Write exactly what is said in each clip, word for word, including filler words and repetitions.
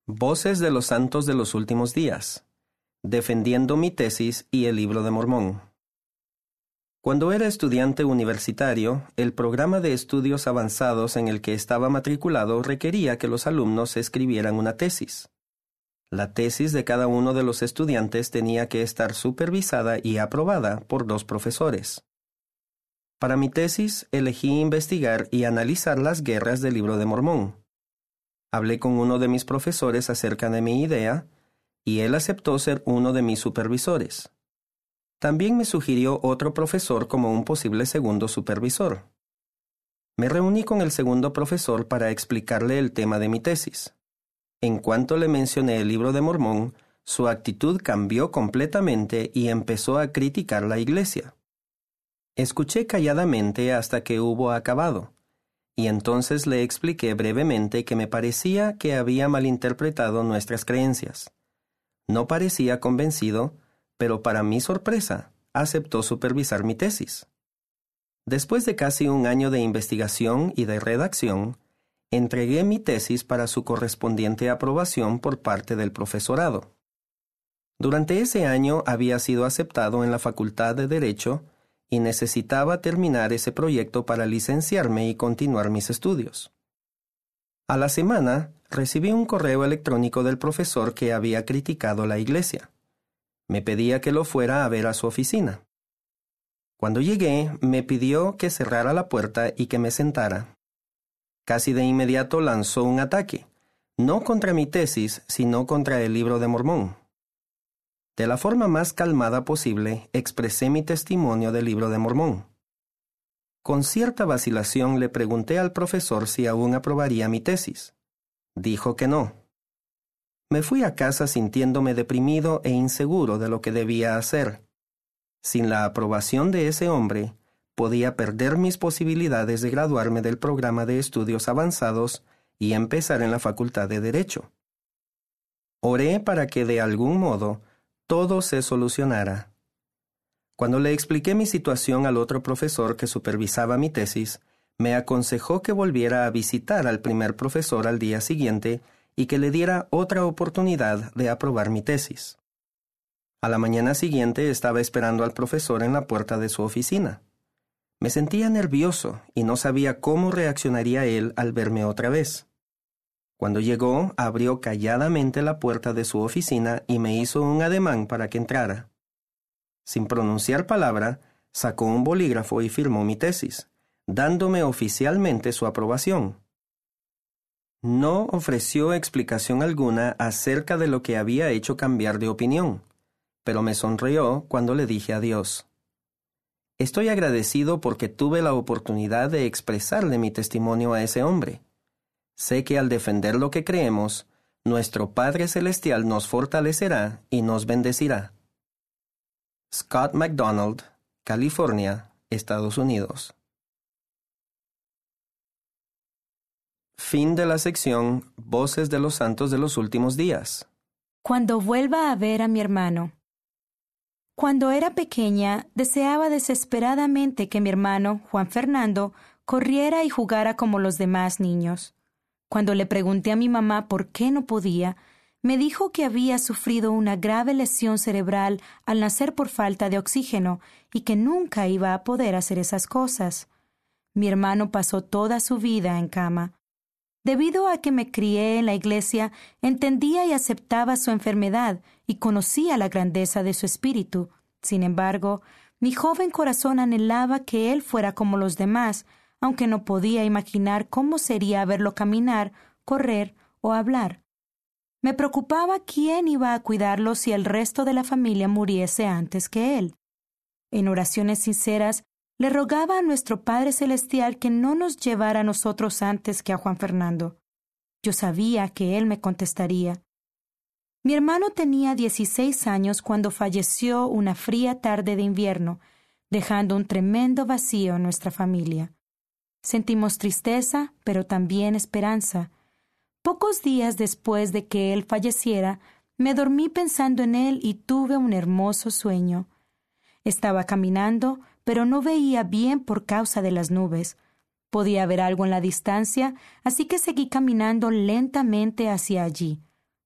Voces de los Santos de los Últimos Días, defendiendo mi tesis y el Libro de Mormón. Cuando era estudiante universitario, el programa de estudios avanzados en el que estaba matriculado requería que los alumnos escribieran una tesis. La tesis de cada uno de los estudiantes tenía que estar supervisada y aprobada por dos profesores. Para mi tesis, elegí investigar y analizar las guerras del Libro de Mormón. Hablé con uno de mis profesores acerca de mi idea, y él aceptó ser uno de mis supervisores. También me sugirió otro profesor como un posible segundo supervisor. Me reuní con el segundo profesor para explicarle el tema de mi tesis. En cuanto le mencioné el Libro de Mormón, su actitud cambió completamente y empezó a criticar la iglesia. Escuché calladamente hasta que hubo acabado. Y entonces le expliqué brevemente que me parecía que había malinterpretado nuestras creencias. No parecía convencido, pero para mi sorpresa, aceptó supervisar mi tesis. Después de casi un año de investigación y de redacción, entregué mi tesis para su correspondiente aprobación por parte del profesorado. Durante ese año había sido aceptado en la Facultad de Derecho y necesitaba terminar ese proyecto para licenciarme y continuar mis estudios. A la semana, recibí un correo electrónico del profesor que había criticado la iglesia. Me pedía que lo fuera a ver a su oficina. Cuando llegué, me pidió que cerrara la puerta y que me sentara. Casi de inmediato lanzó un ataque, no contra mi tesis, sino contra el Libro de Mormón. De la forma más calmada posible, expresé mi testimonio del Libro de Mormón. Con cierta vacilación le pregunté al profesor si aún aprobaría mi tesis. Dijo que no. Me fui a casa sintiéndome deprimido e inseguro de lo que debía hacer. Sin la aprobación de ese hombre, podía perder mis posibilidades de graduarme del programa de estudios avanzados y empezar en la Facultad de Derecho. Oré para que de algún modo todo se solucionara. Cuando le expliqué mi situación al otro profesor que supervisaba mi tesis, me aconsejó que volviera a visitar al primer profesor al día siguiente y que le diera otra oportunidad de aprobar mi tesis. A la mañana siguiente estaba esperando al profesor en la puerta de su oficina. Me sentía nervioso y no sabía cómo reaccionaría él al verme otra vez. Cuando llegó, abrió calladamente la puerta de su oficina y me hizo un ademán para que entrara. Sin pronunciar palabra, sacó un bolígrafo y firmó mi tesis, dándome oficialmente su aprobación. No ofreció explicación alguna acerca de lo que había hecho cambiar de opinión, pero me sonrió cuando le dije adiós. Estoy agradecido porque tuve la oportunidad de expresarle mi testimonio a ese hombre. Sé que al defender lo que creemos, nuestro Padre Celestial nos fortalecerá y nos bendecirá. Scott McDonald, California, Estados Unidos. Fin de la sección Voces de los Santos de los Últimos Días. Cuando vuelva a ver a mi hermano. Cuando era pequeña, deseaba desesperadamente que mi hermano, Juan Fernando, corriera y jugara como los demás niños. Cuando le pregunté a mi mamá por qué no podía, me dijo que había sufrido una grave lesión cerebral al nacer por falta de oxígeno y que nunca iba a poder hacer esas cosas. Mi hermano pasó toda su vida en cama. Debido a que me crié en la iglesia, entendía y aceptaba su enfermedad y conocía la grandeza de su espíritu. Sin embargo, mi joven corazón anhelaba que él fuera como los demás, aunque no podía imaginar cómo sería verlo caminar, correr o hablar. Me preocupaba quién iba a cuidarlo si el resto de la familia muriese antes que él. En oraciones sinceras, le rogaba a nuestro Padre Celestial que no nos llevara a nosotros antes que a Juan Fernando. Yo sabía que él me contestaría. Mi hermano tenía dieciséis años cuando falleció una fría tarde de invierno, dejando un tremendo vacío en nuestra familia. Sentimos tristeza, pero también esperanza. Pocos días después de que él falleciera, me dormí pensando en él y tuve un hermoso sueño. Estaba caminando, pero no veía bien por causa de las nubes. Podía ver algo en la distancia, así que seguí caminando lentamente hacia allí.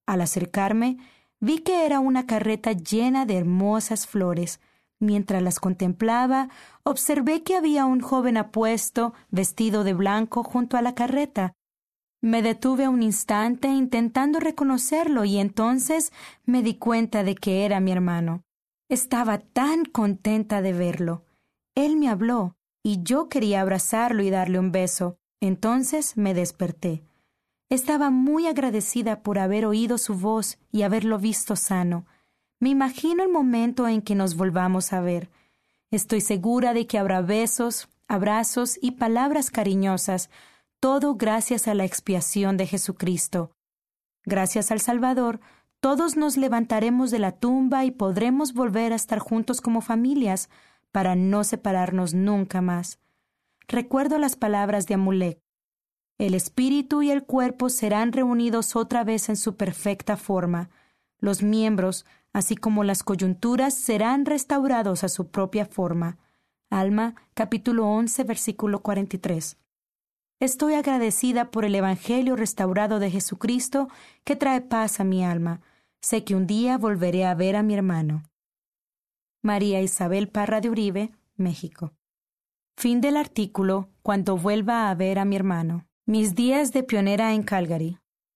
Al acercarme, vi que era una carreta llena de hermosas flores. Mientras las contemplaba, observé que había un joven apuesto, vestido de blanco, junto a la carreta. Me detuve un instante intentando reconocerlo y entonces me di cuenta de que era mi hermano. Estaba tan contenta de verlo. Él me habló y yo quería abrazarlo y darle un beso. Entonces me desperté. Estaba muy agradecida por haber oído su voz y haberlo visto sano. Me imagino el momento en que nos volvamos a ver. Estoy segura de que habrá besos, abrazos y palabras cariñosas, todo gracias a la expiación de Jesucristo. Gracias al Salvador, todos nos levantaremos de la tumba y podremos volver a estar juntos como familias para no separarnos nunca más. Recuerdo las palabras de Amulek. El espíritu y el cuerpo serán reunidos otra vez en su perfecta forma. Los miembros, así como las coyunturas, serán restaurados a su propia forma. Alma, capítulo once, versículo cuarenta y tres. Estoy agradecida por el Evangelio restaurado de Jesucristo que trae paz a mi alma. Sé que un día volveré a ver a mi hermano. María Isabel Parra de Uribe, México. Fin del artículo Cuando vuelva a ver a mi hermano. Mis días de pionera en Calgary.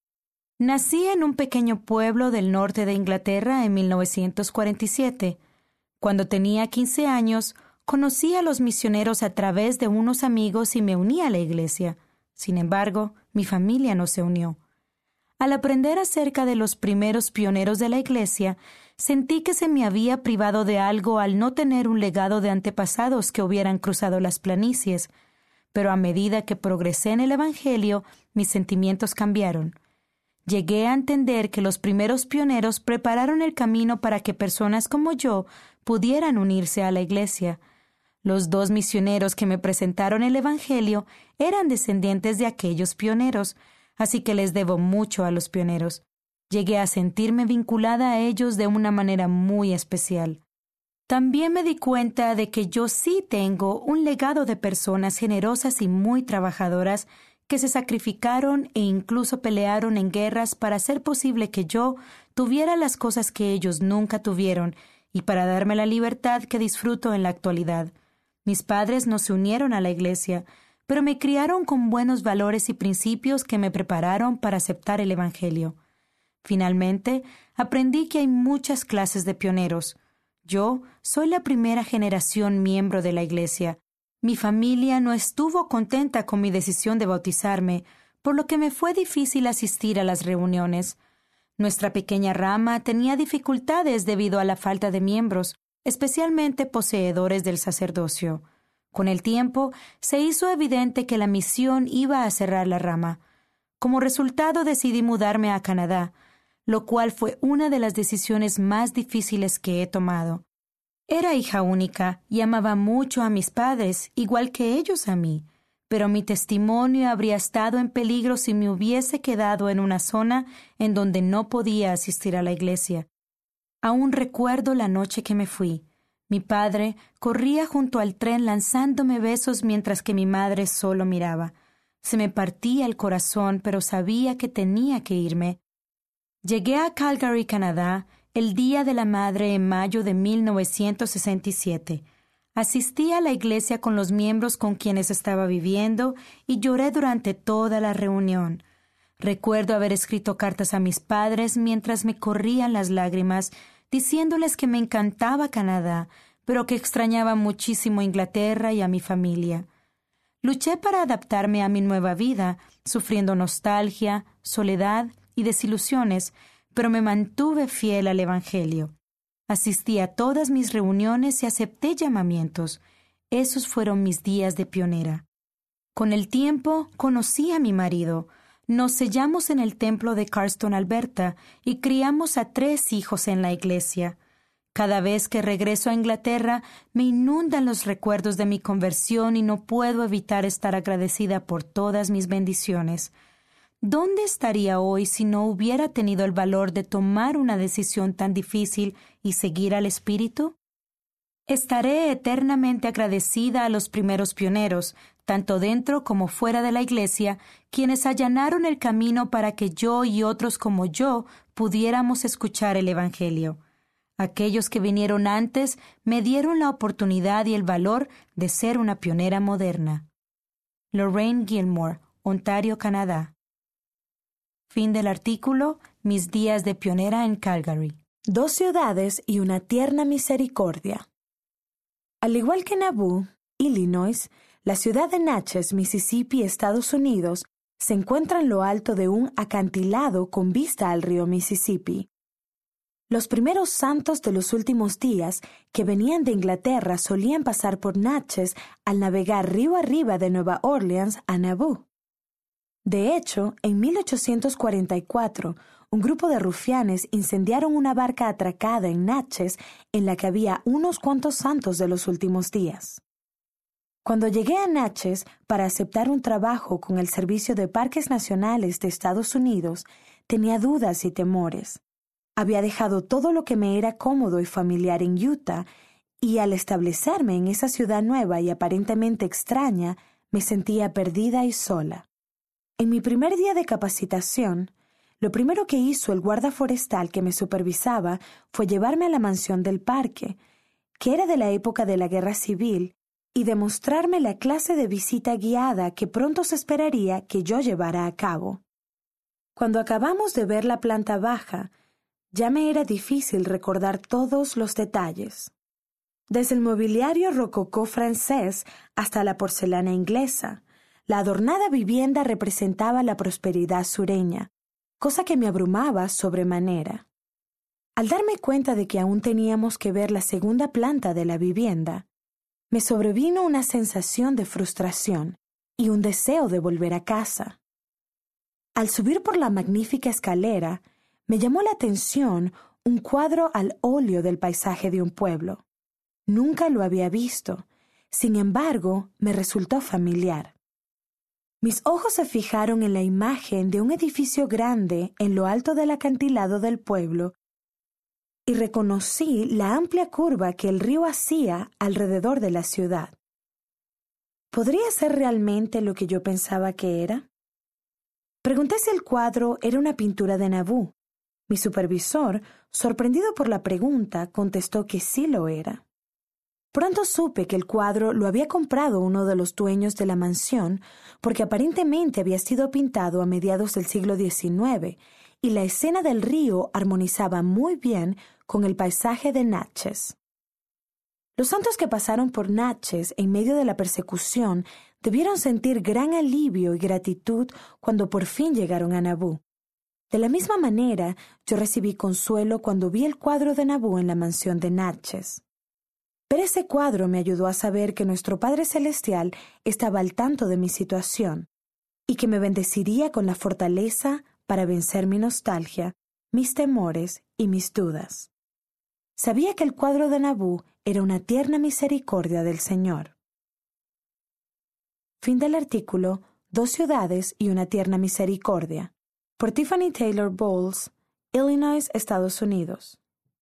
Nací en un pequeño pueblo del norte de Inglaterra en mil novecientos cuarenta y siete. Cuando tenía quince años, conocí a los misioneros a través de unos amigos y me uní a la iglesia. Sin embargo, mi familia no se unió. Al aprender acerca de los primeros pioneros de la iglesia, sentí que se me había privado de algo al no tener un legado de antepasados que hubieran cruzado las planicies. Pero a medida que progresé en el Evangelio, mis sentimientos cambiaron. Llegué a entender que los primeros pioneros prepararon el camino para que personas como yo pudieran unirse a la iglesia. Los dos misioneros que me presentaron el Evangelio eran descendientes de aquellos pioneros, así que les debo mucho a los pioneros. Llegué a sentirme vinculada a ellos de una manera muy especial. También me di cuenta de que yo sí tengo un legado de personas generosas y muy trabajadoras que se sacrificaron e incluso pelearon en guerras para hacer posible que yo tuviera las cosas que ellos nunca tuvieron y para darme la libertad que disfruto en la actualidad. Mis padres no se unieron a la iglesia, pero me criaron con buenos valores y principios que me prepararon para aceptar el Evangelio. Finalmente, aprendí que hay muchas clases de pioneros. Yo soy la primera generación miembro de la iglesia. Mi familia no estuvo contenta con mi decisión de bautizarme, por lo que me fue difícil asistir a las reuniones. Nuestra pequeña rama tenía dificultades debido a la falta de miembros, especialmente poseedores del sacerdocio. Con el tiempo, se hizo evidente que la misión iba a cerrar la rama. Como resultado, decidí mudarme a Canadá, lo cual fue una de las decisiones más difíciles que he tomado. Era hija única y amaba mucho a mis padres, igual que ellos a mí, pero mi testimonio habría estado en peligro si me hubiese quedado en una zona en donde no podía asistir a la iglesia. Aún recuerdo la noche que me fui. Mi padre corría junto al tren lanzándome besos mientras que mi madre solo miraba. Se me partía el corazón, pero sabía que tenía que irme. Llegué a Calgary, Canadá, el Día de la Madre en mayo de mil novecientos sesenta y siete. Asistí a la iglesia con los miembros con quienes estaba viviendo y lloré durante toda la reunión. Recuerdo haber escrito cartas a mis padres mientras me corrían las lágrimas, diciéndoles que me encantaba Canadá, pero que extrañaba muchísimo Inglaterra y a mi familia. Luché para adaptarme a mi nueva vida, sufriendo nostalgia, soledad y desilusiones, pero me mantuve fiel al Evangelio. Asistí a todas mis reuniones y acepté llamamientos. Esos fueron mis días de pionera. Con el tiempo conocí a mi marido. Nos sellamos en el templo de Cardston, Alberta, y criamos a tres hijos en la iglesia. Cada vez que regreso a Inglaterra, me inundan los recuerdos de mi conversión y no puedo evitar estar agradecida por todas mis bendiciones. ¿Dónde estaría hoy si no hubiera tenido el valor de tomar una decisión tan difícil y seguir al Espíritu? Estaré eternamente agradecida a los primeros pioneros, tanto dentro como fuera de la iglesia, quienes allanaron el camino para que yo y otros como yo pudiéramos escuchar el Evangelio. Aquellos que vinieron antes me dieron la oportunidad y el valor de ser una pionera moderna. Lorraine Gilmore, Ontario, Canadá. Fin del artículo Mis días de pionera en Calgary. Dos ciudades y una tierna misericordia. Al igual que Nauvoo, Illinois, la ciudad de Natchez, Mississippi, Estados Unidos, se encuentra en lo alto de un acantilado con vista al río Mississippi. Los primeros santos de los últimos días que venían de Inglaterra solían pasar por Natchez al navegar río arriba de Nueva Orleans a Nauvoo. De hecho, en mil ochocientos cuarenta y cuatro, un grupo de rufianes incendiaron una barca atracada en Natchez en la que había unos cuantos santos de los últimos días. Cuando llegué a Natchez para aceptar un trabajo con el Servicio de Parques Nacionales de Estados Unidos, tenía dudas y temores. Había dejado todo lo que me era cómodo y familiar en Utah, y al establecerme en esa ciudad nueva y aparentemente extraña, me sentía perdida y sola. En mi primer día de capacitación, lo primero que hizo el guarda forestal que me supervisaba fue llevarme a la mansión del parque, que era de la época de la Guerra Civil, y demostrarme la clase de visita guiada que pronto se esperaría que yo llevara a cabo. Cuando acabamos de ver la planta baja, ya me era difícil recordar todos los detalles. Desde el mobiliario rococó francés hasta la porcelana inglesa, la adornada vivienda representaba la prosperidad sureña, cosa que me abrumaba sobremanera. Al darme cuenta de que aún teníamos que ver la segunda planta de la vivienda, me sobrevino una sensación de frustración y un deseo de volver a casa. Al subir por la magnífica escalera, me llamó la atención un cuadro al óleo del paisaje de un pueblo. Nunca lo había visto, sin embargo, me resultó familiar. Mis ojos se fijaron en la imagen de un edificio grande en lo alto del acantilado del pueblo y reconocí la amplia curva que el río hacía alrededor de la ciudad. ¿Podría ser realmente lo que yo pensaba que era? Pregunté si el cuadro era una pintura de Nauvoo. Mi supervisor, sorprendido por la pregunta, contestó que sí lo era. Pronto supe que el cuadro lo había comprado uno de los dueños de la mansión porque aparentemente había sido pintado a mediados del siglo diecinueve y la escena del río armonizaba muy bien con el paisaje de Natchez. Los santos que pasaron por Natchez en medio de la persecución debieron sentir gran alivio y gratitud cuando por fin llegaron a Nauvoo. De la misma manera, yo recibí consuelo cuando vi el cuadro de Nauvoo en la mansión de Natchez. Pero ese cuadro me ayudó a saber que nuestro Padre Celestial estaba al tanto de mi situación y que me bendeciría con la fortaleza para vencer mi nostalgia, mis temores y mis dudas. Sabía que el cuadro de Nauvoo era una tierna misericordia del Señor. Fin del artículo Dos ciudades y una tierna misericordia, por Tiffany Taylor Bowles, Illinois, Estados Unidos.